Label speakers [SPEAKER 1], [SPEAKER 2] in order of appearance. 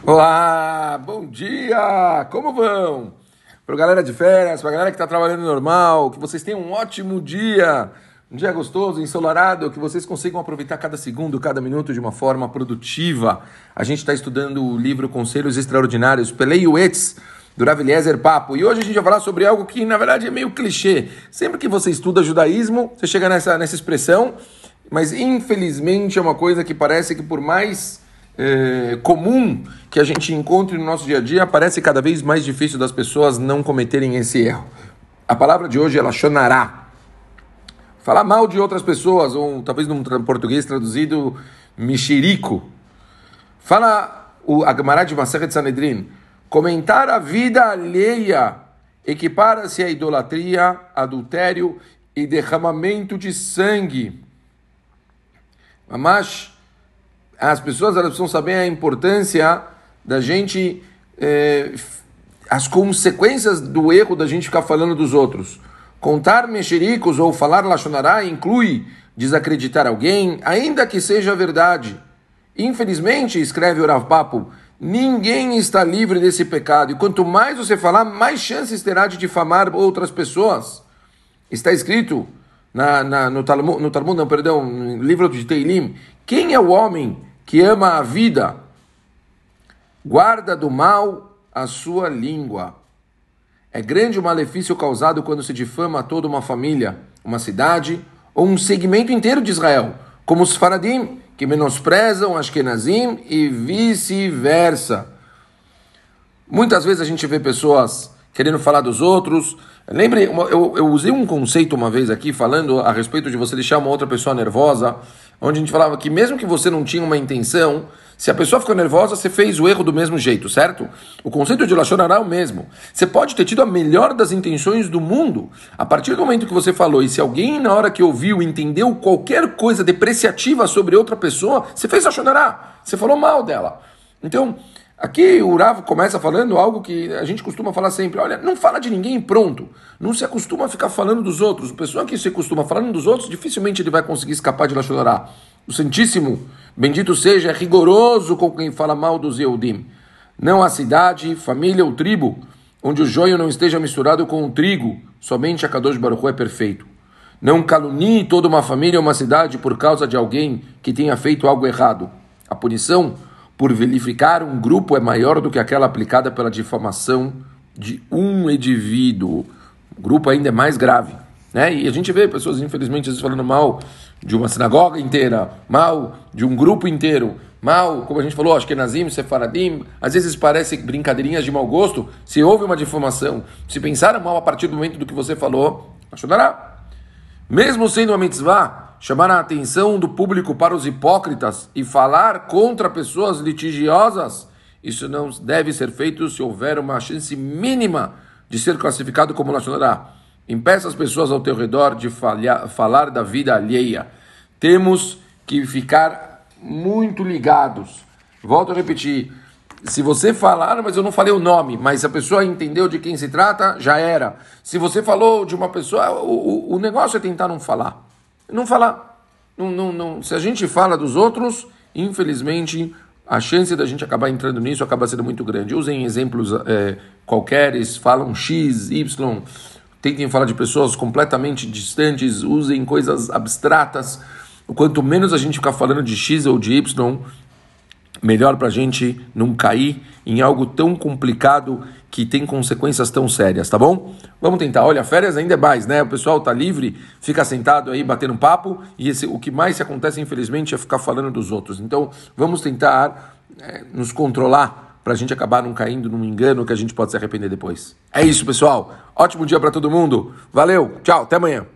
[SPEAKER 1] Olá, bom dia! Como vão? Para a galera de férias, para a galera que está trabalhando normal, que vocês tenham um ótimo dia, um dia gostoso, ensolarado, que vocês consigam aproveitar cada segundo, cada minuto de uma forma produtiva. A gente está estudando o livro Conselhos Extraordinários, Pelei Uetz, do Rav Eliezer Papo. E hoje a gente vai falar sobre algo que, na verdade, é meio clichê. Sempre que você estuda judaísmo, você chega nessa expressão, mas, infelizmente, é uma coisa que parece que, por mais comum que a gente encontre no nosso dia a dia, parece cada vez mais difícil das pessoas não cometerem esse erro. A palavra de hoje é lashon hará. Falar mal de outras pessoas, ou talvez num português traduzido, mexerico. Fala a Gemara de Masechet Sanedrin. Comentar a vida alheia equipara-se a idolatria, adultério e derramamento de sangue. Mas as pessoas elas precisam saber a importância da gente, as consequências do erro da gente ficar falando dos outros. Contar mexericos ou falar lashon hará inclui desacreditar alguém, ainda que seja verdade. Infelizmente, escreve o Rav Papo, ninguém está livre desse pecado. E quanto mais você falar, mais chances terá de difamar outras pessoas. Está escrito no livro de Teilim, quem é o homem que ama a vida? Guarda do mal a sua língua. É grande o malefício causado quando se difama toda uma família, uma cidade ou um segmento inteiro de Israel, como os Faradim, que menosprezam Ashkenazim e vice-versa. Muitas vezes a gente vê pessoas querendo falar dos outros. Lembre, eu usei um conceito uma vez aqui, falando a respeito de você deixar uma outra pessoa nervosa, onde a gente falava que mesmo que você não tinha uma intenção, se a pessoa ficou nervosa, você fez o erro do mesmo jeito, certo? O conceito de lashon hará é o mesmo. Você pode ter tido a melhor das intenções do mundo. A partir do momento que você falou, e se alguém na hora que ouviu entendeu qualquer coisa depreciativa sobre outra pessoa, você fez lashon hará. Você falou mal dela. Então, aqui o Rav começa falando algo que a gente costuma falar sempre. Olha, não fala de ninguém pronto. Não se acostuma a ficar falando dos outros. A pessoa que se acostuma falando dos outros, dificilmente ele vai conseguir escapar de lashon hará. O Santíssimo, bendito seja, é rigoroso com quem fala mal dos Yehudim. Não há cidade, família ou tribo onde o joio não esteja misturado com o trigo. Somente a Kadosh Baruch Hu é perfeito. Não calunie toda uma família ou uma cidade por causa de alguém que tenha feito algo errado. A punição por vilificar um grupo é maior do que aquela aplicada pela difamação de um indivíduo. O grupo ainda é mais grave, né? E a gente vê pessoas, infelizmente, às vezes falando mal de uma sinagoga inteira, mal de um grupo inteiro, mal, como a gente falou, Ashkenazim, Sefaradim, às vezes parecem brincadeirinhas de mau gosto. Se houve uma difamação, se pensaram mal a partir do momento do que você falou, ajudará. Mesmo sendo uma mitzvah, chamar a atenção do público para os hipócritas e falar contra pessoas litigiosas, isso não deve ser feito se houver uma chance mínima de ser classificado como lashon hará. Impeça as pessoas ao teu redor de falar da vida alheia. Temos que ficar muito ligados. Volto a repetir. Se você falar, mas eu não falei o nome, mas a pessoa entendeu de quem se trata, já era. Se você falou de uma pessoa, o negócio é tentar não falar. Não falar. Não. Se a gente fala dos outros, infelizmente, a chance da gente acabar entrando nisso acaba sendo muito grande. Usem exemplos qualqueres, falam X, Y, tentem falar de pessoas completamente distantes, usem coisas abstratas. Quanto menos a gente ficar falando de X ou de Y, melhor para a gente não cair em algo tão complicado que tem consequências tão sérias, tá bom? Vamos tentar. Olha, férias ainda é mais, né? O pessoal tá livre, fica sentado aí batendo papo e o que mais se acontece, infelizmente, é ficar falando dos outros. Então, vamos tentar nos controlar para a gente acabar não caindo num engano que a gente pode se arrepender depois. É isso, pessoal. Ótimo dia para todo mundo. Valeu, tchau, até amanhã.